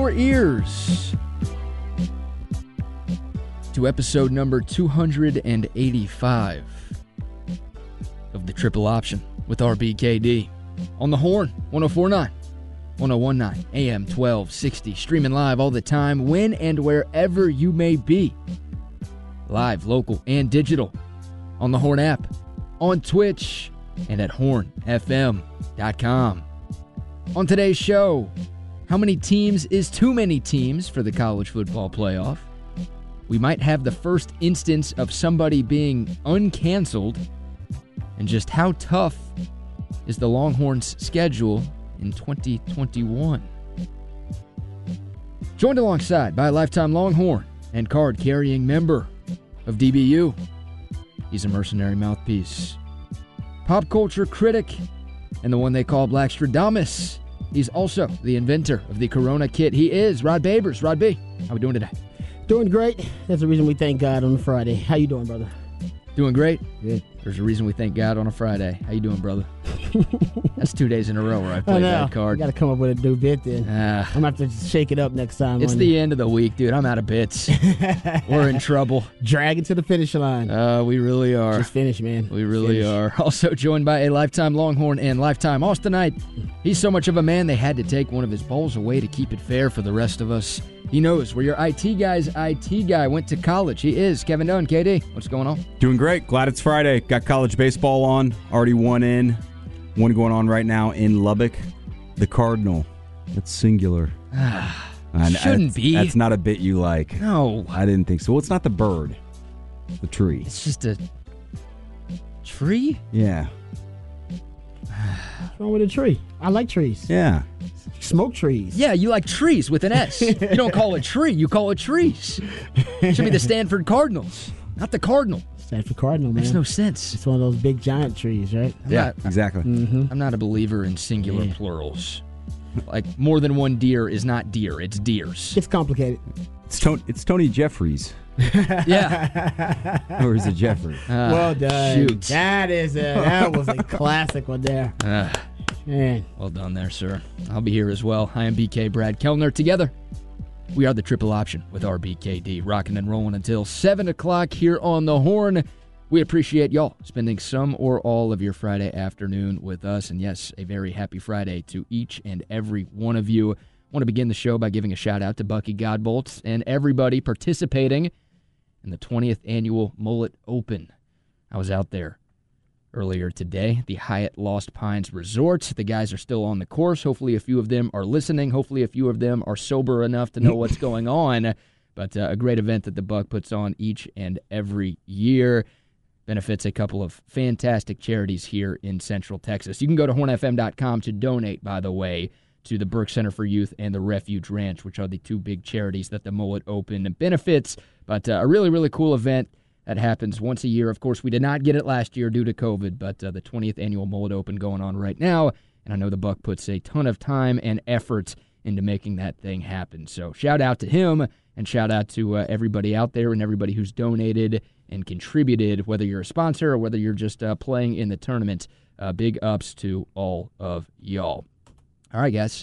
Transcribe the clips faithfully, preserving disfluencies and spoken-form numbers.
your ears to episode number two hundred eighty-five of the Triple Option with R B K D on the Horn, one oh four point nine, one oh one point nine, A M twelve sixty, streaming live all the time, when and wherever you may be. Live, local, and digital on the Horn app, on Twitch, and at horn f m dot com. On today's show, how many teams is too many teams for the college football playoff? We might have the first instance of somebody being uncanceled, and just how tough is the Longhorns' schedule in twenty twenty-one? Joined alongside by a lifetime Longhorn and card-carrying member of D B U. He's a mercenary mouthpiece, pop culture critic, and the one they call Blackstradamus. He's also the inventor of the Corona kit. He is Rod Babers. Rod B, how we doing today? Doing great. That's the reason we thank God on a Friday. How you doing, brother? Doing great? Good. There's a reason we thank God on a Friday. How you doing, brother? That's two days in a row where I played that card. You got to come up with a new bit then. Uh, I'm going to have to shake it up next time. It's the you. end of the week, dude. I'm out of bits. We're in trouble. Drag it to the finish line. Uh, we really are. Just finish, man. We really finish. are. Also joined by a lifetime Longhorn and lifetime Austinite. He's so much of a man, they had to take one of his balls away to keep it fair for the rest of us. He knows where your I T guy's I T guy went to college. He is Kevin Dunn. K D, what's going on? Doing great. Glad it's Friday. Got college baseball on. Already one in. One going on right now in Lubbock. The Cardinal. That's singular. And Shouldn't that's, be. That's not a bit you like. No. I didn't think so. Well, it's not the bird. The tree. It's just a tree? Yeah. What's wrong with a tree? I like trees. Yeah. Smoke trees. Yeah, you like trees with an S. You don't call it tree, you call it trees. It should be the Stanford Cardinals, not the Cardinal. Stanford Cardinal, man. Makes no sense. It's one of those big giant trees, right? I'm yeah, not, exactly. Mm-hmm. I'm not a believer in singular Yeah. plurals. Like, more than one deer is not deer, it's deers. It's complicated. It's Tony, it's Tony Jeffries. Yeah. Or is it Jeffrey? Uh, well done. Shoot. That is a, that was a classic one there. Uh, Man. well done there, sir. I'll be here as well. I am B K, Brad Kellner. Together, we are the Triple Option with R B K D, rocking and rolling until seven o'clock here on the Horn. We appreciate y'all spending some or all of your Friday afternoon with us. And yes, a very happy Friday to each and every one of you. I want to begin the show by giving a shout out to Bucky Godbolts and everybody participating in the twentieth annual Mullet Open. I was out there earlier today, the Hyatt Lost Pines Resort. The guys are still on the course. Hopefully a few of them are listening. Hopefully a few of them are sober enough to know what's going on. But uh, a great event that the Buck puts on each and every year. Benefits a couple of fantastic charities here in Central Texas. You can go to horn f m dot com to donate, by the way, to the Burke Center for Youth and the Refuge Ranch, which are the two big charities that the Mullet Open benefits. But uh, a really, really cool event that happens once a year. Of course, we did not get it last year due to COVID, but uh, the twentieth annual Mullet Open going on right now, and I know the Buck puts a ton of time and effort into making that thing happen. So shout out to him, and shout out to uh, everybody out there and everybody who's donated and contributed, whether you're a sponsor or whether you're just uh, playing in the tournament. Uh, big ups to all of y'all. All right, guys,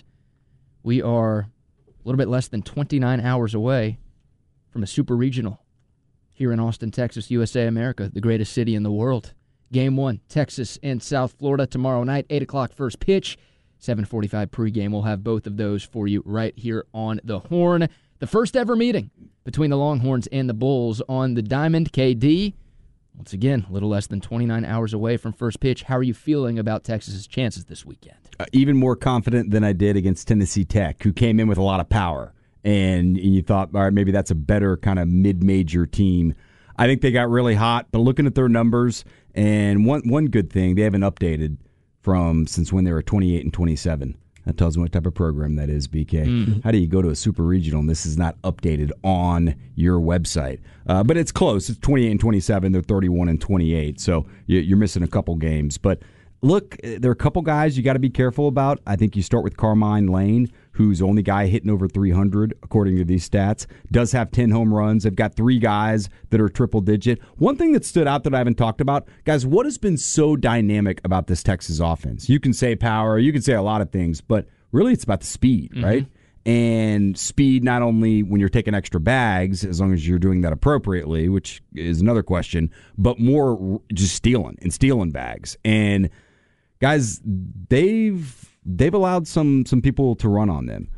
we are a little bit less than twenty-nine hours away from a super regional here in Austin, Texas, U S A, America, the greatest city in the world. Game one, Texas and South Florida tomorrow night, eight o'clock first pitch, seven forty-five pregame. We'll have both of those for you right here on the Horn. The first ever meeting between the Longhorns and the Bulls on the Diamond. K D, once again, a little less than twenty-nine hours away from first pitch. How are you feeling about Texas's chances this weekend? Uh, even more confident than I did against Tennessee Tech, who came in with a lot of power. And, and you thought, all right, maybe that's a better kind of mid-major team. I think they got really hot, but looking at their numbers, and one one good thing, they haven't updated from since when they were twenty-eight and twenty-seven. That tells me what type of program that is, B K. Mm. How do you go to a super regional and this is not updated on your website? Uh, but it's close. It's twenty-eight and twenty-seven. They're thirty-one and twenty-eight. So you're missing a couple games. But look, there are a couple guys you got to be careful about. I think you start with Carmine Lane, who's the only guy hitting over three hundred, according to these stats. Does have ten home runs. They've got three guys that are triple-digit. One thing that stood out that I haven't talked about, guys, what has been so dynamic about this Texas offense? You can say power. You can say a lot of things, but really it's about the speed, mm-hmm. right? and speed not only when you're taking extra bags, as long as you're doing that appropriately, which is another question, but more just stealing and stealing bags. And guys, they've they've allowed some some people to run on them.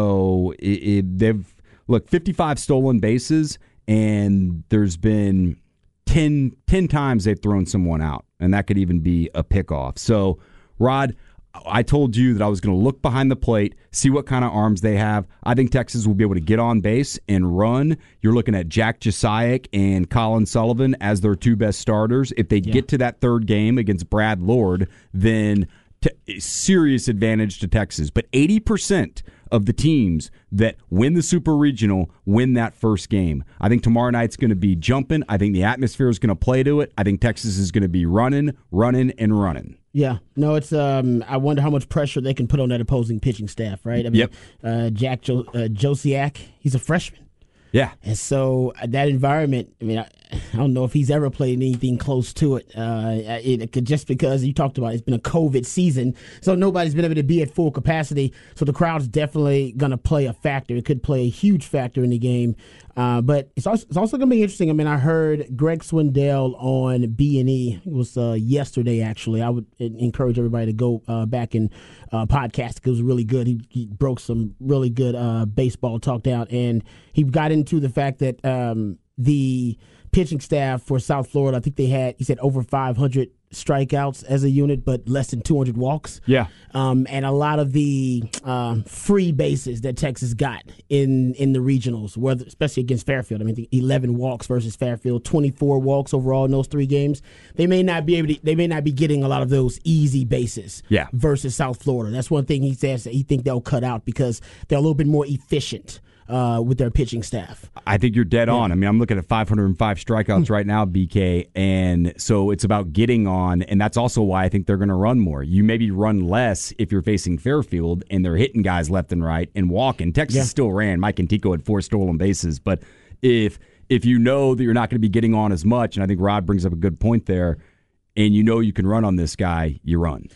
So it, it, they've look fifty-five stolen bases, and there's been ten, ten times they've thrown someone out, and that could even be a pickoff. So, Rod, I told you that I was going to look behind the plate, see what kind of arms they have. I think Texas will be able to get on base and run. You're looking at Jack Jasiak and Colin Sullivan as their two best starters. If they yeah. get to that third game against Brad Lord, then t- serious advantage to Texas. But eighty percent of the teams that win the Super Regional win that first game. I think tomorrow night's going to be jumping. I think the atmosphere is going to play to it. I think Texas is going to be running, running, and running. Yeah, no, it's. Um, I wonder how much pressure they can put on that opposing pitching staff, right? I mean, yep. uh, Jack jo- uh, Josiak, he's a freshman. Yeah. And so uh, that environment, I mean, I, I don't know if he's ever played anything close to it. Uh, it, it could, just because you talked about it, it's been a COVID season, so nobody's been able to be at full capacity. So the crowd's definitely going to play a factor. It could play a huge factor in the game. Uh, but it's also, it's also going to be interesting. I mean, I heard Greg Swindell on B and E. It was uh, yesterday, actually. I would encourage everybody to go uh, back and uh, podcast. It was really good. He, he broke some really good uh, baseball talk down, and he got into the fact that um, the pitching staff for South Florida, I think they had, he said, over five hundred strikeouts as a unit, but less than two hundred walks. Yeah. Um, and a lot of the um, free bases that Texas got in, in the regionals, whether, especially against Fairfield. I mean, the eleven walks versus Fairfield, twenty-four walks overall in those three games. They may not be able to, they may not be getting a lot of those easy bases yeah. versus South Florida. That's one thing he says that he think they'll cut out because they're a little bit more efficient Uh, with their pitching staff. I think you're dead yeah. on. I mean, I'm looking at five hundred five strikeouts right now, B K, and so it's about getting on, and that's also why I think they're going to run more. You maybe run less if you're facing Fairfield, and they're hitting guys left and right and walking. Texas yeah. still ran. Mike Antico had four stolen bases, but if if you know that you're not going to be getting on as much, and I think Rod brings up a good point there, and you know you can run on this guy, you run.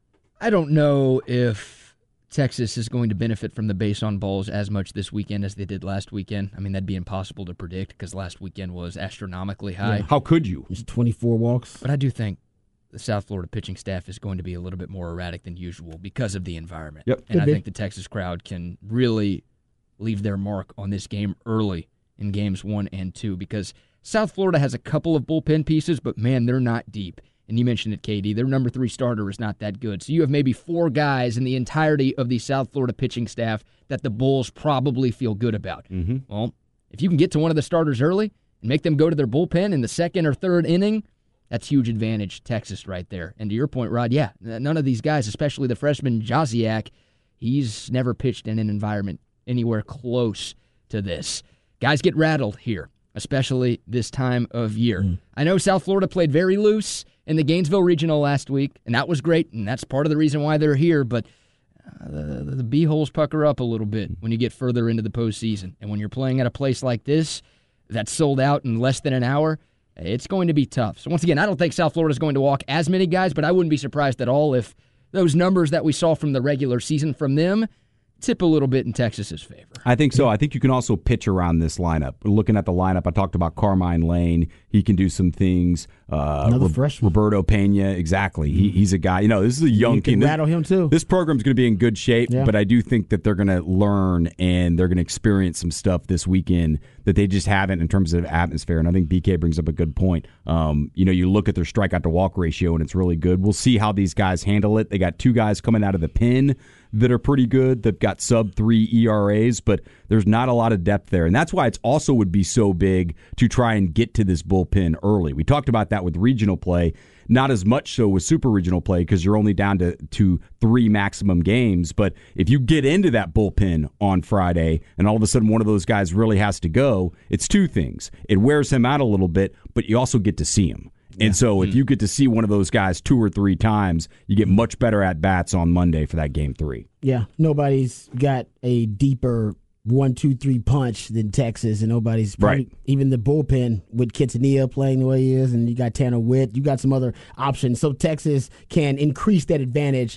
I don't know if Texas is going to benefit from the base on balls as much this weekend as they did last weekend. I mean, that'd be impossible to predict because last weekend was astronomically high. Yeah. How could you? It's twenty-four walks. But I do think the South Florida pitching staff is going to be a little bit more erratic than usual because of the environment. Yep. And Could I be. think the Texas crowd can really leave their mark on this game early in games one and two because South Florida has a couple of bullpen pieces, but man, they're not deep. And you mentioned it, K D. Their number three starter is not that good. So you have maybe four guys in the entirety of the South Florida pitching staff that the Bulls probably feel good about. Mm-hmm. Well, if you can get to one of the starters early and make them go to their bullpen in the second or third inning, that's huge advantage, Texas, right there. And to your point, Rod, yeah, none of these guys, especially the freshman Josiak, he's never pitched in an environment anywhere close to this. Guys get rattled here, especially this time of year. Mm. I know South Florida played very loose in the Gainesville Regional last week, and that was great, and that's part of the reason why they're here, but uh, the, the B-holes pucker up a little bit when you get further into the postseason. And when you're playing at a place like this that's sold out in less than an hour, it's going to be tough. So once again, I don't think South Florida is going to walk as many guys, but I wouldn't be surprised at all if those numbers that we saw from the regular season from them tip a little bit in Texas's favor. I think so. I think you can also pitch around this lineup. Looking at the lineup, I talked about Carmine Lane. He can do some things. Uh, Another Ro- freshman. Roberto Pena, exactly. He, he's a guy. You know, this is a young you team. can This, rattle him too. This program's going to be in good shape, Yeah. but I do think that they're going to learn and they're going to experience some stuff this weekend that they just haven't in terms of atmosphere. And I think B K brings up a good point. Um, you know, you look at their strikeout to walk ratio, and it's really good. We'll see how these guys handle it. They got two guys coming out of the pen that are pretty good. They've got sub three E R As, but there's not a lot of depth there. And that's why it's also would be so big to try and get to this bullpen early. We talked about that with regional play, not as much so with super regional play because you're only down to, to three maximum games. But if you get into that bullpen on Friday and all of a sudden one of those guys really has to go, it's two things. It wears him out a little bit, but you also get to see him. And yeah. so if you get to see one of those guys two or three times, you get much better at-bats on Monday for that game three. Yeah, nobody's got a deeper one, two, three punch than Texas, and nobody's probably, right. Even the bullpen with Quintanilla playing the way he is, and you got Tanner Witt, you got some other options. So Texas can increase that advantage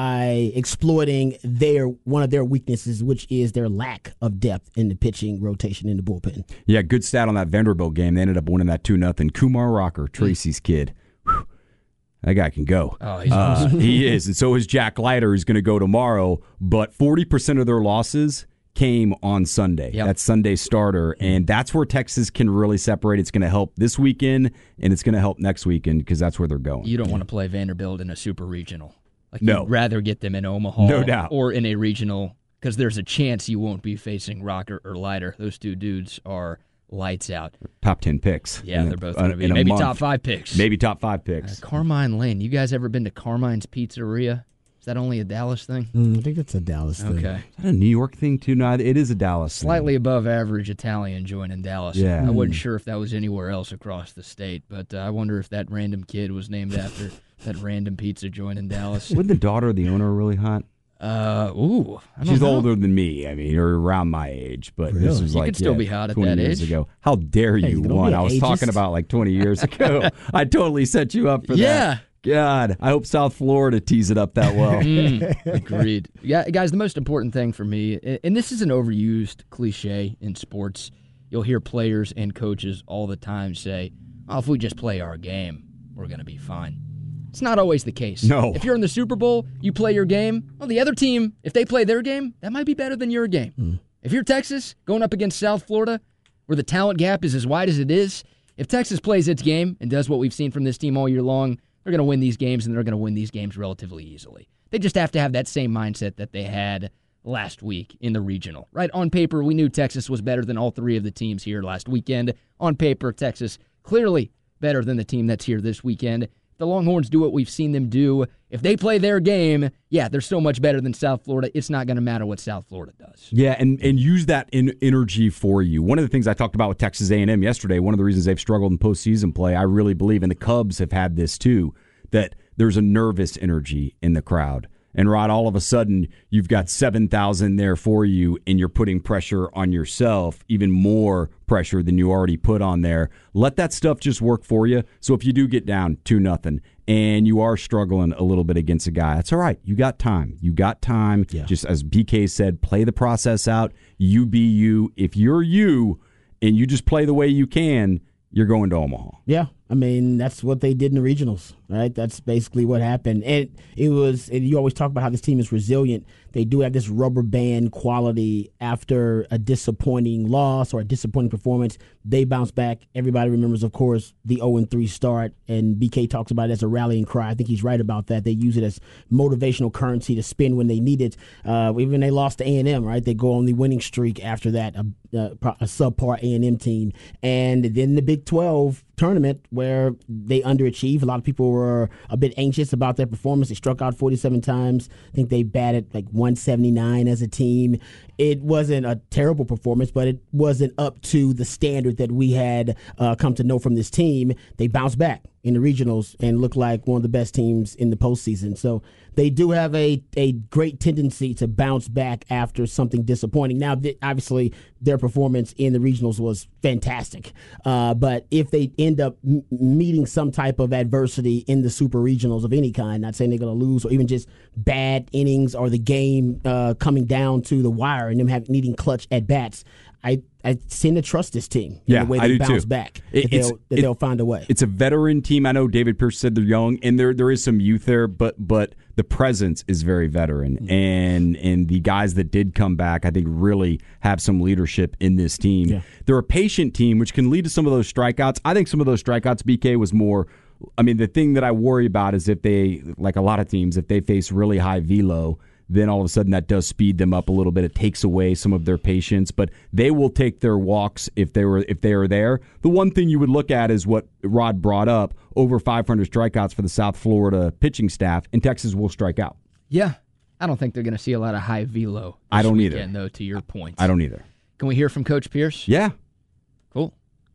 by exploiting their one of their weaknesses, which is their lack of depth in the pitching rotation in the bullpen. Yeah, good stat on that Vanderbilt game. They ended up winning that two nothing. Kumar Rocker, Tracy's kid. Whew. That guy can go. Oh, he's awesome. Uh, he is, and so is Jack Leiter, who's going to go tomorrow. But forty percent of their losses came on Sunday. Yep. That's Sunday starter, and that's where Texas can really separate. It's going to help this weekend, and it's going to help next weekend because that's where they're going. You don't want to play Vanderbilt in a super regional. Like no. You'd rather get them in Omaha no doubt. or in a regional because there's a chance you won't be facing Rocker or Leiter. Those two dudes are lights out. Top ten picks. Yeah, in they're a, both going to be in a maybe month. top five picks. Maybe top five picks. Uh, Carmine Lane. You guys ever been to Carmine's Pizzeria? Is that only a Dallas thing? Mm, I think that's a Dallas thing. Okay. Is that a New York thing too? No, it is a Dallas Slightly thing. above average Italian joining Dallas. Yeah. I wasn't sure if that was anywhere else across the state, but uh, I wonder if that random kid was named after that random pizza joint in Dallas. Wasn't the daughter of the owner really hot? Uh, ooh. I don't She's know. older than me, I mean, or around my age, but Really? this was You like could still yeah, be hot at twenty that years age. ago. How dare Hey, you, don't be one? I was ageist. talking about like twenty years ago. I totally set you up for Yeah. that. God, I hope South Florida tees it up that well. Mm, agreed. Yeah, guys, the most important thing for me, and this is an overused cliche in sports, you'll hear players and coaches all the time say, oh, if we just play our game, we're going to be fine. It's not always the case. No. If you're in the Super Bowl, you play your game, well, the other team, if they play their game, that might be better than your game. Mm. If you're Texas, going up against South Florida, where the talent gap is as wide as it is, if Texas plays its game and does what we've seen from this team all year long, they're going to win these games, and they're going to win these games relatively easily. They just have to have that same mindset that they had last week in the regional. Right? On paper, we knew Texas was better than all three of the teams here last weekend. On paper, Texas clearly better than the team that's here this weekend. If the Longhorns do what we've seen them do, if they play their game, yeah, they're so much better than South Florida. It's not going to matter what South Florida does. Yeah, and, and use that in energy for you. One of the things I talked about with Texas A and M yesterday, one of the reasons they've struggled in postseason play, I really believe, and the Cubs have had this too, that there's a nervous energy in the crowd. And, Rod, all of a sudden, you've got seven thousand there for you, and you're putting pressure on yourself, even more pressure than you already put on there. Let that stuff just work for you. So if you do get down two nothing and you are struggling a little bit against a guy, that's all right. You got time. You got time. Yeah. Just as B K said, play the process out. You be you. If you're you and you just play the way you can, you're going to Omaha. Yeah, I mean, that's what they did in the regionals, right? That's basically what happened. And it was, and you always talk about how this team is resilient. They do have this rubber band quality after a disappointing loss or a disappointing performance. They bounce back. Everybody remembers, of course, the oh and three start, and B K talks about it as a rallying cry. I think he's right about that. They use it as motivational currency to spend when they need it. Uh, even they lost to A and M, right? They go on the winning streak after that, a, a, a subpar A and M team. And then the Big twelve tournament where they underachieved. A lot of people were a bit anxious about their performance. They struck out forty-seven times. I think they batted like one seventy-nine as a team. It wasn't a terrible performance, but it wasn't up to the standard that we had uh, come to know from this team. They bounced back in the regionals and look like one of the best teams in the postseason. So they do have a, a great tendency to bounce back after something disappointing. Now, th- obviously, their performance in the regionals was fantastic. Uh, but if they end up m- meeting some type of adversity in the super regionals of any kind, not saying they're going to lose or even just bad innings or the game uh, coming down to the wire and them have, needing clutch at bats, I, I tend to trust this team in Yeah, the way I they do bounce too. back. It- that it's- they'll, that it- they'll find a way. It's a veteran team. I know David Pierce said they're young, and there there is some youth there, but but the presence is very veteran. Mm-hmm. And and the guys that did come back, I think, really have some leadership in this team. Yeah. They're a patient team, which can lead to some of those strikeouts. I think some of those strikeouts, B K, was more. I mean, the thing that I worry about is if they, like a lot of teams, if they face really high velo, then all of a sudden that does speed them up a little bit. It takes away some of their patience, but they will take their walks if they were if they are there. The one thing you would look at is what Rod brought up: over five hundred strikeouts for the South Florida pitching staff, and Texas will strike out. Yeah. I don't think they're going to see a lot of high velo this I don't either. weekend, though, to your point. I don't either. Can we hear from Coach Pierce? Yeah. Cool.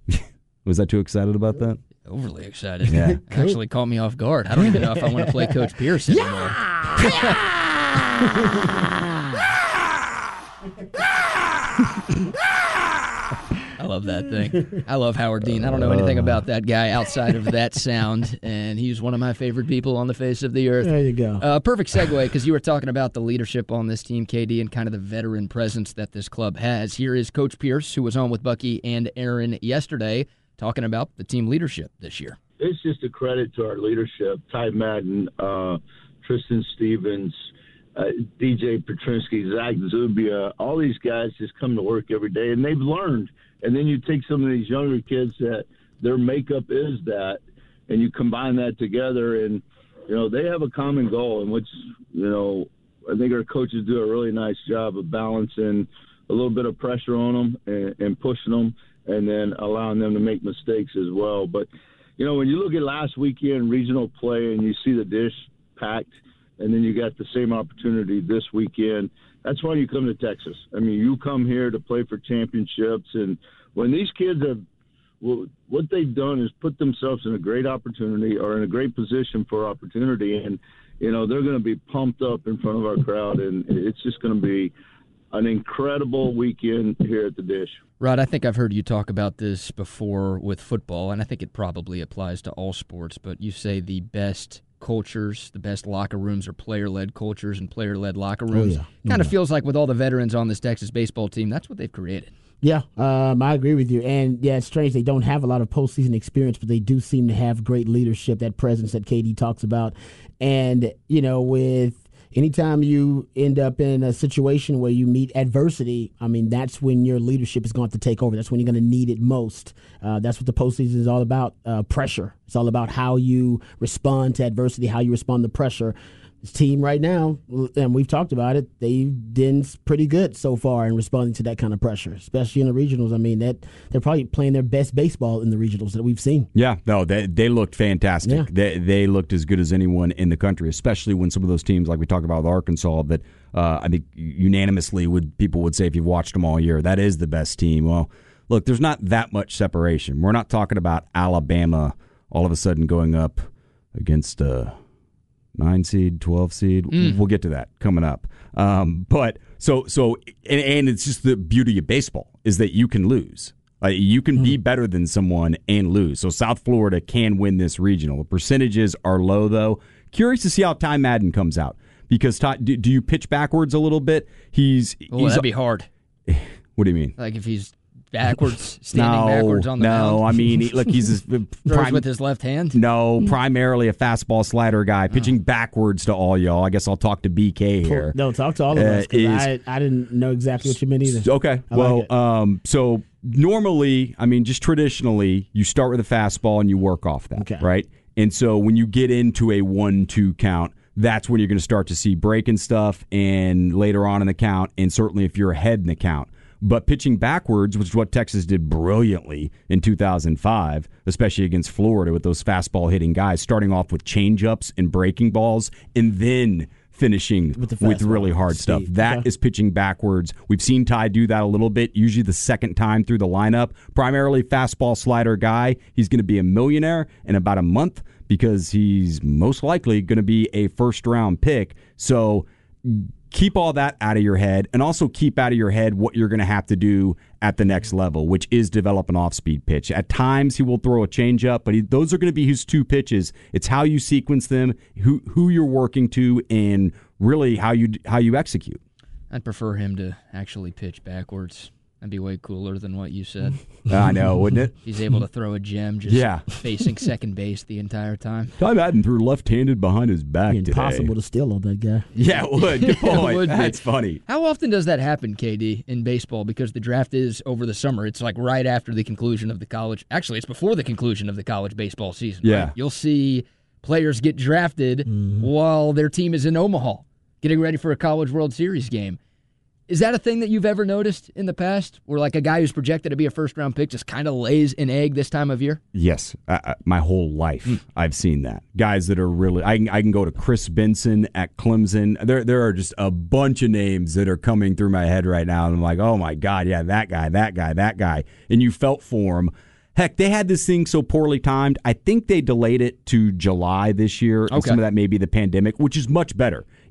Was I too excited about that? Overly excited. Yeah. Actually caught me off guard. I don't even know if I want to play Coach Pierce anymore. I love that thing. I love Howard Dean. I don't know anything about that guy outside of that sound, and he's one of my favorite people on the face of the earth. There you go. Uh, perfect segue, because you were talking about the leadership on this team, K D, and kind of the veteran presence that this club has. Here is Coach Pierce, who was on with Bucky and Aaron yesterday, talking about the team leadership this year. It's just a credit to our leadership. Ty Madden, uh, Tristan Stevens, uh, D J Petrinsky, Zach Zubia, all these guys just come to work every day, and they've learned. And then you take some of these younger kids that their makeup is that, and you combine that together, and, you know, they have a common goal, in which, you know, I think our coaches do a really nice job of balancing a little bit of pressure on them and, and pushing them, and then allowing them to make mistakes as well. But, you know, when you look at last weekend regional play and you see the dish packed, and then you got the same opportunity this weekend, that's why you come to Texas. I mean, you come here to play for championships, and when these kids have, well, what they've done is put themselves in a great opportunity or in a great position for opportunity, and, you know, they're going to be pumped up in front of our crowd, and it's just going to be an incredible weekend here at the Dish. Rod, I think I've heard you talk about this before with football, and I think it probably applies to all sports, but you say the best cultures, the best locker rooms are player-led cultures and player-led locker rooms. Oh, yeah. No kind of doubt. feels like with all the veterans on this Texas baseball team, that's what they've created. Yeah, um, I agree with you. And, yeah, it's strange. They don't have a lot of postseason experience, but they do seem to have great leadership, that presence that K D talks about. And, you know, with anytime you end up in a situation where you meet adversity, I mean, that's when your leadership is going to take over. That's when you're going to need it most. Uh, that's what the postseason is all about, uh, pressure. It's all about how you respond to adversity, how you respond to pressure. This team right now, and we've talked about it, they've been pretty good so far in responding to that kind of pressure, especially in the regionals. I mean, that they're probably playing their best baseball in the regionals that we've seen. Yeah, no, they they looked fantastic. Yeah. They they looked as good as anyone in the country, especially when some of those teams, like we talked about with Arkansas, that uh, I think unanimously would people would say if you've watched them all year, that is the best team. Well, look, there's not that much separation. We're not talking about Alabama all of a sudden going up against a nine seed, twelve seed. Mm. We'll get to that coming up. Um, but so so, and, and it's just the beauty of baseball is that you can lose. Like, you can mm. be better than someone and lose. So South Florida can win this regional. The percentages are low, though. Curious to see how Ty Madden comes out, because Ty, do, do you pitch backwards a little bit? He's, Oh, he's that'd be hard. What do you mean? Like if he's backwards, standing no, backwards on the no. mound. I mean, he, look, he's a Throws prime, with his left hand. no, primarily a fastball slider guy, pitching Oh. backwards to all y'all. I guess I'll talk to B K here. No, talk to all of Uh, us, 'cause is- I, I didn't know exactly what you meant either. Okay. I well, like it. um, so normally, I mean, just traditionally, you start with a fastball and you work off that, Okay. right? And so when you get into a one two count, that's when you're going to start to see breaking stuff and later on in the count, and certainly if you're ahead in the count. But pitching backwards, which is what Texas did brilliantly in two thousand five, especially against Florida with those fastball hitting guys, starting off with changeups and breaking balls, and then finishing With with, the fastball, really hard speed. stuff. That Okay. is pitching backwards. We've seen Ty do that a little bit, usually the second time through the lineup. Primarily fastball slider guy. He's going to be a millionaire in about a month because he's most likely going to be a first-round pick. So keep all that out of your head, and also keep out of your head what you're going to have to do at the next level, which is develop an off-speed pitch. At times, he will throw a changeup, but he, those are going to be his two pitches. It's how you sequence them, who who you're working to, and really how you how you execute. I'd prefer him to actually pitch backwards. That'd be way cooler than what you said. I know, wouldn't it? He's able to throw a gem just Yeah. facing second base the entire time. Ty Madden threw left-handed behind his back It'd be today. impossible to steal on that guy. Yeah, it would. Good It point. would be. That's funny. How often does that happen, K D, in baseball? Because the draft is over the summer. It's like right after the conclusion of the college. Actually, it's before the conclusion of the college baseball season. Yeah. Right? You'll see players get drafted Mm-hmm. while their team is in Omaha getting ready for a College World Series game. Is that a thing that you've ever noticed in the past, where like a guy who's projected to be a first-round pick just kind of lays an egg this time of year? Yes, uh, my whole life I've seen that. Guys that are really, I can, I can go to Chris Benson at Clemson. There there are just a bunch of names that are coming through my head right now, and I'm like, oh my God, yeah, that guy, that guy, that guy. And you felt for him. Heck, they had this thing so poorly timed. I think they delayed it to July this year. And Okay. some of that may be the pandemic, which is much better.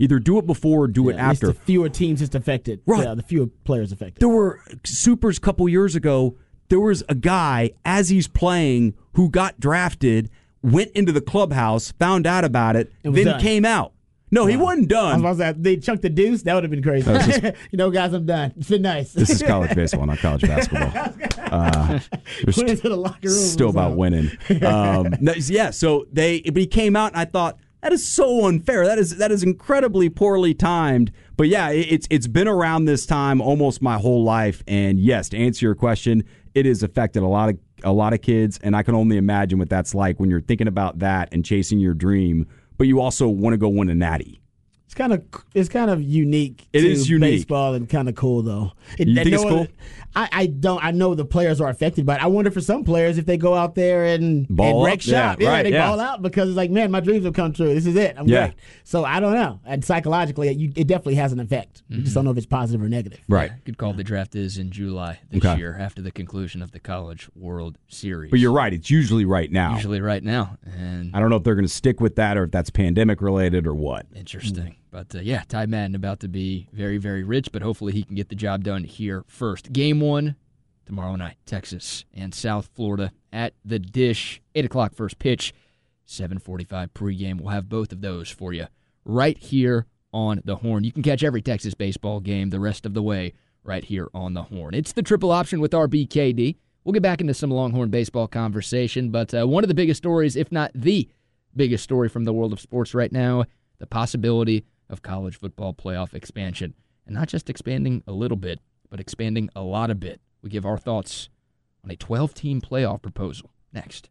Either do it before or do it Yeah, it's after. the fewer teams it's affected. Right. Yeah, the fewer players affected. There were Supers a couple years ago. There was a guy, as he's playing, who got drafted, went into the clubhouse, found out about it, And was then done. came out. No, he wasn't I was done. about to say, they chunked the deuce. That would have been crazy. Oh, this is- you know, guys, I'm done. It's been nice. This is college baseball, not college basketball. Uh, it was Went into the locker room. still was about out. winning. Um, no, yeah, so they but he came out, and I thought that is so unfair. That is that is incredibly poorly timed. But yeah, it, it's it's been around this time almost my whole life. And yes, to answer your question, it has affected a lot of a lot of kids, and I can only imagine what that's like when you're thinking about that and chasing your dream, but you also want to go win a natty. It's kind of it's kind of unique. It to is unique. baseball and kind of cool though. It, You I think it's know cool? it- I, I don't. I know the players are affected, but I wonder for some players if they go out there and, Ball and wreck up? Yeah, shop. Yeah, right, they yeah. ball out because it's like, man, my dreams have come true. This is it. I'm Yeah. great. So I don't know. And psychologically, it, you, it definitely has an effect. You just don't know if it's positive or negative. Right. Good call. The draft is in July this Okay. year after the conclusion of the College World Series. But you're right, it's usually right now. Usually right now. And I don't know if they're going to stick with that or if that's pandemic related or what. interesting. But uh, yeah, Ty Madden about to be very, very rich, but hopefully he can get the job done here first. Game one tomorrow night, Texas and South Florida at the Dish. eight o'clock first pitch, seven forty-five pregame. We'll have both of those for you right here on the Horn. You can catch every Texas baseball game the rest of the way right here on the Horn. It's the triple option with R B K D. We'll get back into some Longhorn baseball conversation, but uh, one of the biggest stories, if not the biggest story from the world of sports right now, the possibility of college football playoff expansion. And not just expanding a little bit, but expanding a lot a bit. We give our thoughts on a twelve-team playoff proposal next.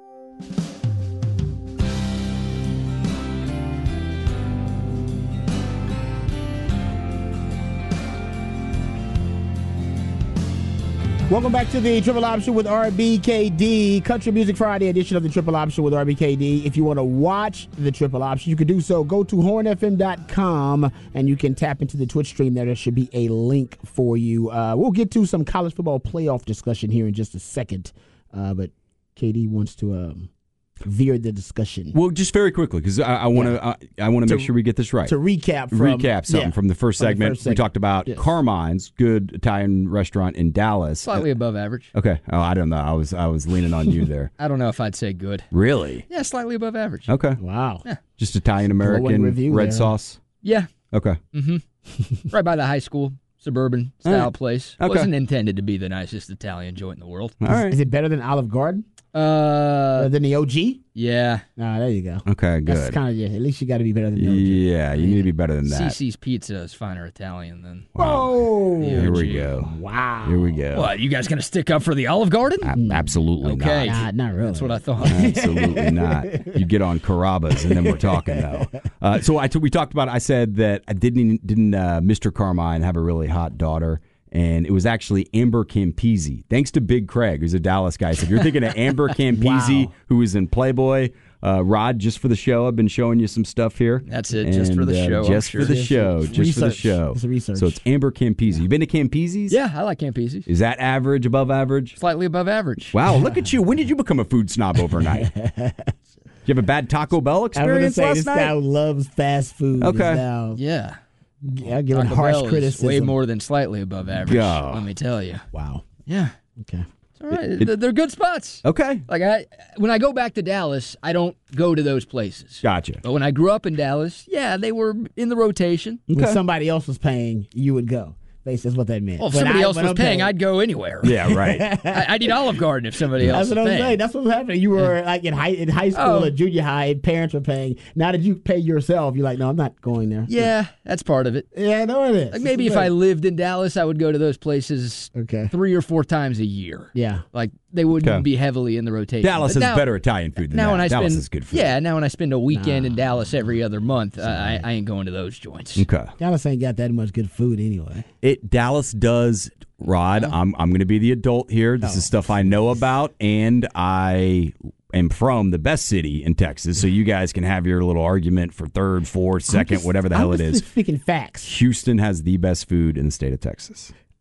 Welcome back to the Triple Option with R B K D, Country Music Friday edition of the Triple Option with R B K D. If you want to watch the Triple Option, you can do so. Go to horn f m dot com and you can tap into the Twitch stream there. There should be a link for you. Uh, we'll get to some college football playoff discussion here in just a second. Uh, but K D wants to um, veer the discussion. Well, just very quickly, because I want to Yeah. I, I want to make To- sure we get this right. To recap from recap something yeah, from the first from the segment. first We segment. talked about Yes. Carmine's, good Italian restaurant in Dallas. Slightly above average. Uh, okay. Oh, I don't know. I was I was leaning on you there. I don't know if I'd say good. Really? Yeah, slightly above average. Okay. Wow. Just Italian American review red there. sauce. Yeah, Okay. right by the high school, suburban style All right. place. Okay. Wasn't intended to be the nicest Italian joint in the world. All right. Is it better than Olive Garden? Uh, Uh, than the O G? yeah. Ah, there you go. Okay. That's Good. kind of yeah. At least you got to be better than the O G. Yeah, you need to be better than that. C C's Pizza is finer Italian than. Oh, Yeah. Here we O G. go. wow. Here we go. What, you guys going to stick up for the Olive Garden? A- absolutely Okay. not. Nah, not really. That's what I thought. Absolutely not. You get on Carrabba's and then we're talking though. Uh, so I t- we talked about. I said that I didn't didn't uh, Mister Carmine have a really hot daughter, and it was actually Amber Campisi. Thanks to Big Craig, who's a Dallas guy. So if you're thinking of Amber Campisi, Wow. who was in Playboy, uh, Rod, just for the show, I've been showing you some stuff here. That's it, just for the And, uh, show, I'm just sure. for the Just show, just for the research. show. It's research. So it's Amber Campisi. You been to Campisi's? Yeah, I like Campese's. Is that average, above average? Slightly above average. Wow, look at you. When did you become a food snob overnight? Did you have a bad Taco Bell I'm going to experience say last this night? guy loves fast food. Okay. He's now, Yeah. yeah, giving Taco harsh Bell is criticism. way more than slightly above average, Yeah. let me tell you. Wow. Yeah. Okay. It's all right. It- They're- They're good spots. Okay. Like I, when I go back to Dallas, I don't go to those places. Gotcha. But when I grew up in Dallas, yeah, they were in the rotation. When Okay. somebody else was paying, you would go. Basically, that's what that meant. Well, if When somebody I- else when was I'm paying, I'd go anywhere. Yeah, right. I, I'd eat Olive Garden if somebody else That's what was I'm paying. saying. That's what was happening. You were like in high in high school Oh. or junior high, and parents were paying. Now that you pay yourself, you're like, no, I'm not going there. Yeah, that's part of it. Yeah, I know it is. Like maybe if I lived in Dallas, I would go to those places Okay. three or four times a year. Yeah. Like they wouldn't Okay. be heavily in the rotation. Dallas But has now- better Italian food than Now that. when I Dallas spend is good food. yeah, now when I spend a weekend in Dallas every other month, uh, I, I ain't going to those joints. Okay. Dallas ain't got that much good food anyway. It Dallas does, Rod. I'm I'm going to be the adult here. This is stuff I know about, and I am from the best city in Texas. So you guys can have your little argument for third, fourth, second, just- whatever the I'm hell it just is. Speaking facts. Houston has the best food in the state of Texas.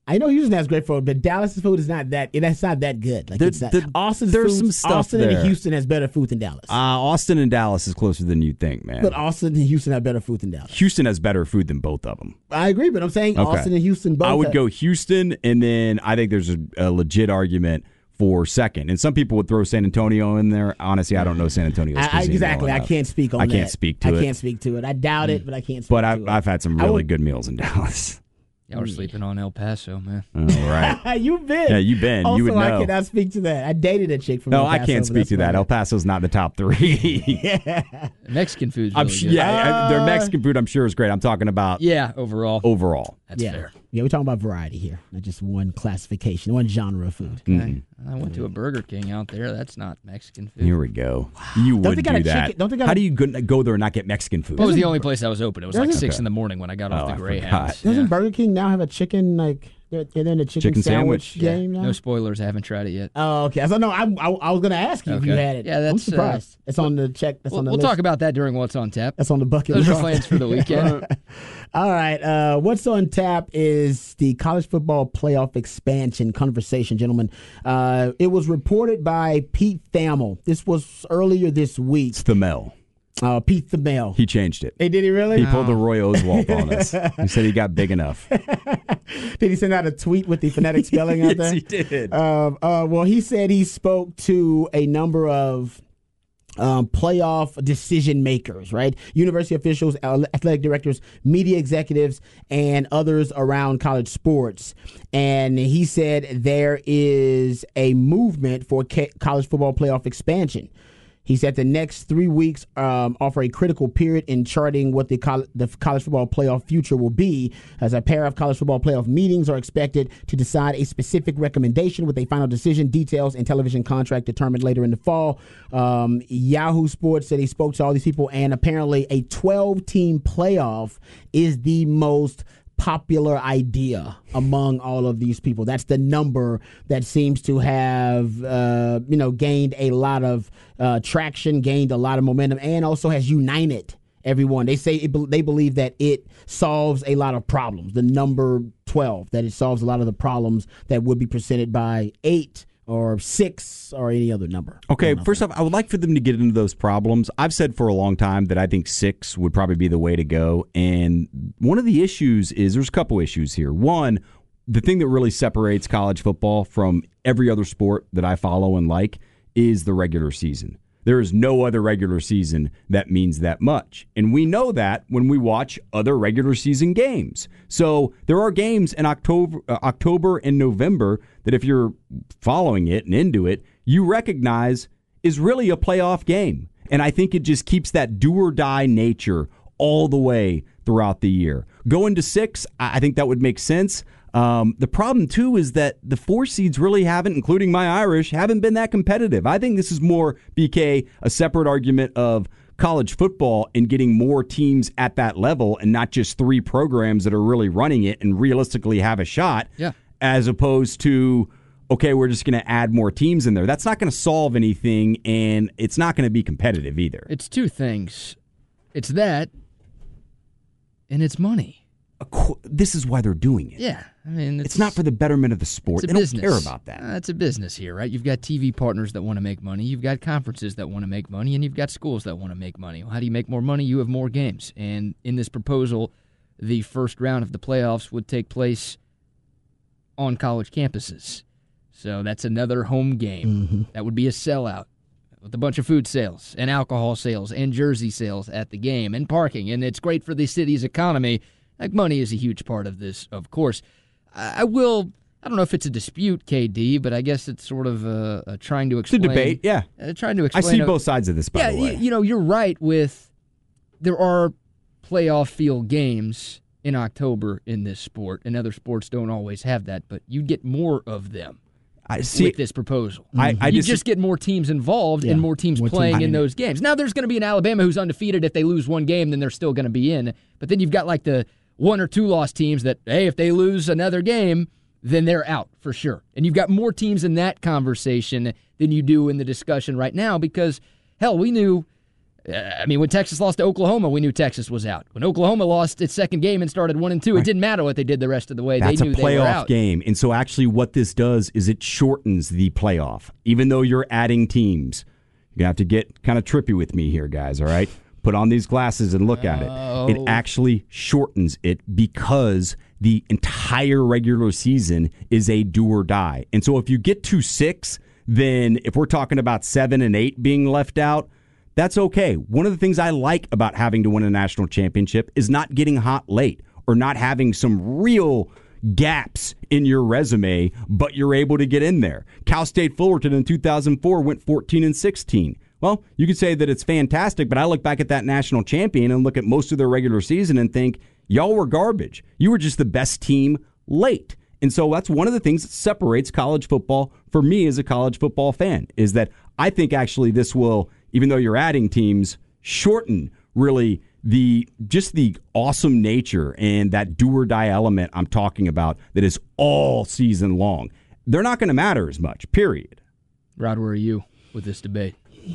I know Houston has great food, but Dallas's food is not that. It's not that good. Like The- it's not, the- Austin's there's food, some stuff Austin there. and Houston has better food than Dallas. Uh, Austin and Dallas is closer than you think, man. but Austin and Houston have better food than Dallas. Houston has better food than both of them. I agree, but I'm saying Okay. Austin and Houston both. I would have- go Houston, and then I think there's a, a legit argument for second. And some people would throw San Antonio in there. Honestly, I don't know San Antonio's I, I, cuisine exactly. well I enough. can't speak on I that. can't speak to I it. can't speak to it. I doubt it, but I can't speak But to I've, it. I've had some I really would- good meals in Dallas. Y'all were sleeping on El Paso, man. All right. You've been. Yeah, you've been. You Also, would I know. cannot speak to that. I dated a chick from No, El I Paso, can't but speak that's to that. about El it. Paso's not the top three. Mexican food's I'm really sure, good. yeah, I- their Mexican food, I'm sure, is great. I'm talking about Yeah, overall. overall. That's yeah. fair. Yeah, we're talking about variety here, not just one classification, one genre of food. Okay. I went to a Burger King out there. That's not Mexican food. Here we go. You Don't would they got do a that. chicken- don't they got How a- do you go, go there and not get Mexican food? That was the only place that was open. It was like Doesn't- six Okay. in the morning when I got Oh, off the I Greyhounds. Doesn't Yeah. Burger King now have a chicken like they're, they're in the chicken, Chicken sandwich, sandwich? game Yeah. now? No spoilers. I haven't tried it yet. Oh, okay. So no, I, I, I was going to ask you if you Okay. had it. Yeah, I'm that's, uh, surprised. it's on the check. That's We'll, on the we'll list. talk about that during What's on Tap. That's on the bucket Those list. are plans for the weekend. All right. Uh, what's on tap is the college football playoff expansion conversation, gentlemen. Uh, it was reported by Pete Thamel. This was earlier this week. It's the Mel. Uh, Pete Thamel. He changed it. Hey, did he really? He pulled the Roy Oswald on us. He said he got big enough. Did he send out a tweet with the phonetic spelling out there? Yes, he did. Um, uh, well, he said he spoke to a number of um, playoff decision makers, right? University officials, athletic directors, media executives, and others around college sports. And he said there is a movement for ca- college football playoff expansion. He said the next three weeks um, offer a critical period in charting what the, col- the college football playoff future will be, as a pair of college football playoff meetings are expected to decide a specific recommendation with a final decision, details, and television contract determined later in the fall. Um, Yahoo Sports said he spoke to all these people, and apparently a twelve-team playoff is the most popular idea among all of these people. That's the number that seems to have, uh, you know, gained a lot of uh, traction, gained a lot of momentum, and also has united everyone. They say it, they believe that it solves a lot of problems. The number twelve, that it solves a lot of the problems that would be presented by eight or six or any other number. Okay, first off, I would like for them to get into those problems. I've said for a long time that I think six would probably be the way to go. And one of the issues is there's a couple issues here. One, the thing that really separates college football from every other sport that I follow and like is the regular season. There is no other regular season that means that much. And we know that when we watch other regular season games. So there are games in October, uh, October and November that if you're following it and into it, you recognize is really a playoff game. And I think it just keeps that do or die nature all the way throughout the year. Going to six, I think that would make sense. Um, the problem, too, is that the four seeds really haven't, including my Irish, haven't been that competitive. I think this is more, B K, a separate argument of college football and getting more teams at that level and not just three programs that are really running it and realistically have a shot, Yeah. as opposed to, okay, we're just going to add more teams in there. That's not going to solve anything, and it's not going to be competitive either. It's two things. It's that, and it's money. This is why they're doing it. Yeah. I mean, It's, not for the betterment of the sport. It's They a don't business. care about that. Uh, it's a business here, right? You've got T V partners that want to make money. You've got conferences that want to make money, and you've got schools that want to make money. Well, how do you make more money? You have more games. And in this proposal, the first round of the playoffs would take place on college campuses. So that's another home game. Mm-hmm. That would be a sellout with a bunch of food sales and alcohol sales and jersey sales at the game and parking. And it's great for the city's economy. Like, money is a huge part of this, of course. I will, I don't know if it's a dispute, K D, but I guess it's sort of uh, uh, trying to It's a explain. debate, yeah. Uh, trying to I explain. see a- both sides of this, by yeah, the way. You, you know, you're right with there are playoff field games in October in this sport, and other sports don't always have that, but you get more of them I see. with this proposal. I, I you just, just get more teams involved Yeah, and more teams more playing teams in in it. those games. Now, there's going to be an Alabama who's undefeated. If they lose one game, then they're still going to be in. But then you've got like the one or two loss teams that, hey, if they lose another game, then they're out for sure. And you've got more teams in that conversation than you do in the discussion right now because, hell, we knew I mean, when Texas lost to Oklahoma, we knew Texas was out. When Oklahoma lost its second game and started one and two, right. It didn't matter what they did the rest of the way. That's they knew a playoff they were out. game. And so actually what this does is it shortens the playoff. Even though you're adding teams, you have to get kind of trippy with me here, guys, all right? Put on these glasses and look at it. Oh. It actually shortens it because the entire regular season is a do or die. And so if you get to six, then if we're talking about seven and eight being left out, that's okay. One of the things I like about having to win a national championship is not getting hot late or not having some real gaps in your resume, but you're able to get in there. Cal State Fullerton in two thousand four went fourteen and sixteen. Well, you could say that it's fantastic, but I look back at that national champion and look at most of their regular season and think, y'all were garbage. You were just the best team late. And so that's one of the things that separates college football for me as a college football fan, is that I think actually this will, even though you're adding teams, shorten really the just the awesome nature and that do or die element I'm talking about that is all season long. They're not going to matter as much, period. Rod, where are you with this debate?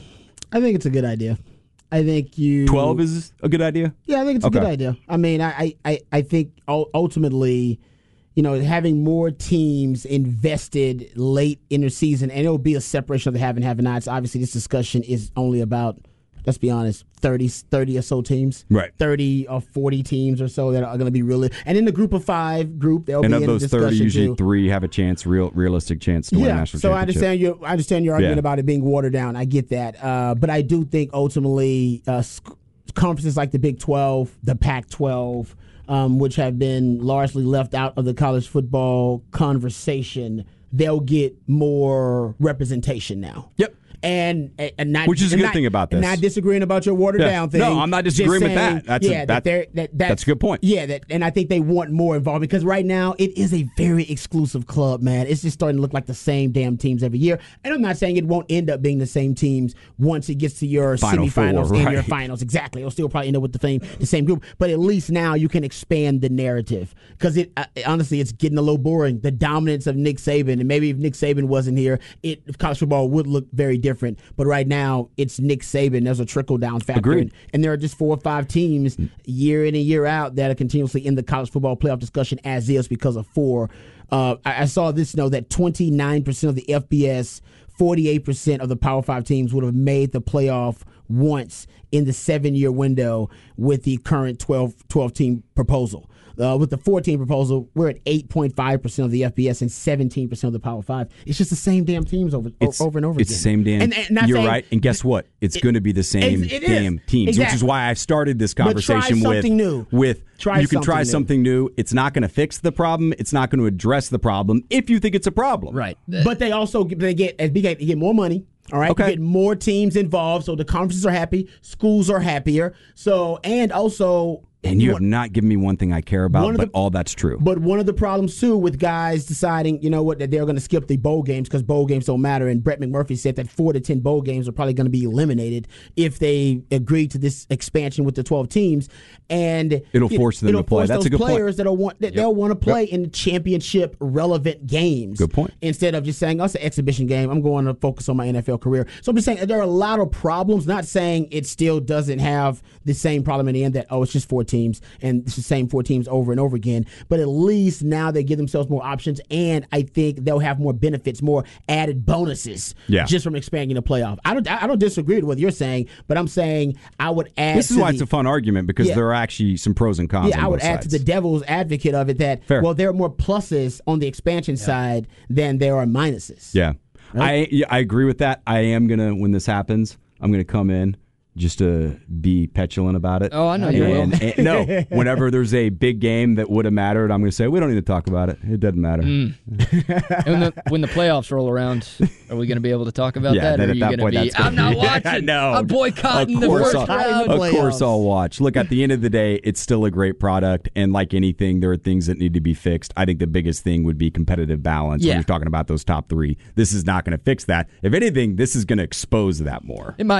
I think it's a good idea. I think you twelve is a good idea? Yeah, I think it's a okay. good idea. I mean, I, I, I think ultimately, you know, having more teams invested late in the season, and it'll be a separation of the have and have-nots. Obviously, this discussion is only about, let's be honest, thirty, thirty or so teams. Right. thirty or forty teams or so that are going to be really. And in the group of five group, there'll and be of in those discussion thirty, usually too. three have a chance, real realistic chance to yeah, win a national so championship. I understand your I understand your argument Yeah. about it being watered down. I get that, uh, but I do think ultimately uh, conferences like the Big twelve, the Pac twelve, um, which have been largely left out of the college football conversation, they'll get more representation now. Yep. And, and not, Which is a and good not, thing about this. And not disagreeing about your watered Yeah. down thing. No, I'm not Just disagreeing with saying, that. That's a- yeah, that- they're- that, that's, that's a good point. Yeah, that, and I think they want more involved because right now it is a very exclusive club, man. It's just starting to look like the same damn teams every year. And I'm not saying it won't end up being the same teams once it gets to your Final semifinals four, and right. your finals. Exactly. It'll still probably end up with the same the same group, but at least now you can expand the narrative because it uh, honestly it's getting a little boring. The dominance of Nick Saban, and maybe if Nick Saban wasn't here, it college football would look very different. But right now it's Nick Saban. There's a trickle down factor, Agreed. and, and there are just four or five teams year in and year out that are continuously in the college football playoff discussion as is because of four. Uh, I, I saw this know that twenty-nine percent of the F B S, forty-eight percent of the Power Five teams would have made the playoff once in the seven-year window with the current twelve, twelve-team proposal. Uh, with the fourteen proposal, we're at eight point five percent of the F B S and seventeen percent of the Power Five. It's just the same damn teams over It's, over and over it's again. the same damn. And, and not you're saying- right. And guess what? It's it- going to be the same it- it is. damn teams, which Exactly. is why I started this But try conversation with something new. with Try you can something try new. something new. It's not going to fix the problem. It's not going to address the problem if you think it's a problem. Right. But they also get, they get as big they get more money. All right, Okay. you get more teams involved, so the conferences are happy, schools are happier. So and also. And you have one- not given me one thing I care about, One of but the- all that's true. But one of the problems too with guys deciding, you know what, that they're going to skip the bowl games because bowl games don't matter. And Brett McMurphy said that four to ten bowl games are probably going to be eliminated if they agree to this expansion with the twelve teams. And It'll it- force them it'll to play. force That's those a good point. players that'll want that they'll want to play in championship relevant games. Good point. Instead of just saying, "Oh, it's an exhibition game. I'm going to focus on my N F L career." So I'm just saying there are a lot of problems. Not saying it still doesn't have the same problem in the end that oh, it's just four teams and it's the same four teams over and over again. But at least now they give themselves more options, and I think they'll have more benefits, more added bonuses, Yeah. just from expanding the playoff. I don't, I don't disagree with what you're saying, but I'm saying I would add. This is to why the, it's a fun argument because Yeah. there are actually some pros and cons. Yeah, on I would both add sides. to the devil's advocate of it that Fair. well, there are more pluses on the expansion side than there are minuses. Yeah. I yeah, I agree with that. I am gonna when this happens, I'm gonna come in just to be petulant about it. Oh, I know you will. and, and- no, whenever there's a big game that would have mattered, I'm gonna say we don't need to talk about it. It doesn't matter. Mm. And when the, when the playoffs roll around, are we going to be able to talk about Yeah, that? then Or at are you that going to point, be, that's gonna I'm not be- watching. No. I'm boycotting Of the course first I'll- round. Of playoffs. course I'll watch. Look, at the end of the day, it's still a great product, and like anything, there are things that need to be fixed. I think the biggest thing would be competitive balance Yeah. when you're talking about those top three. This is not going to fix that. If anything, this is going to expose that more. It might.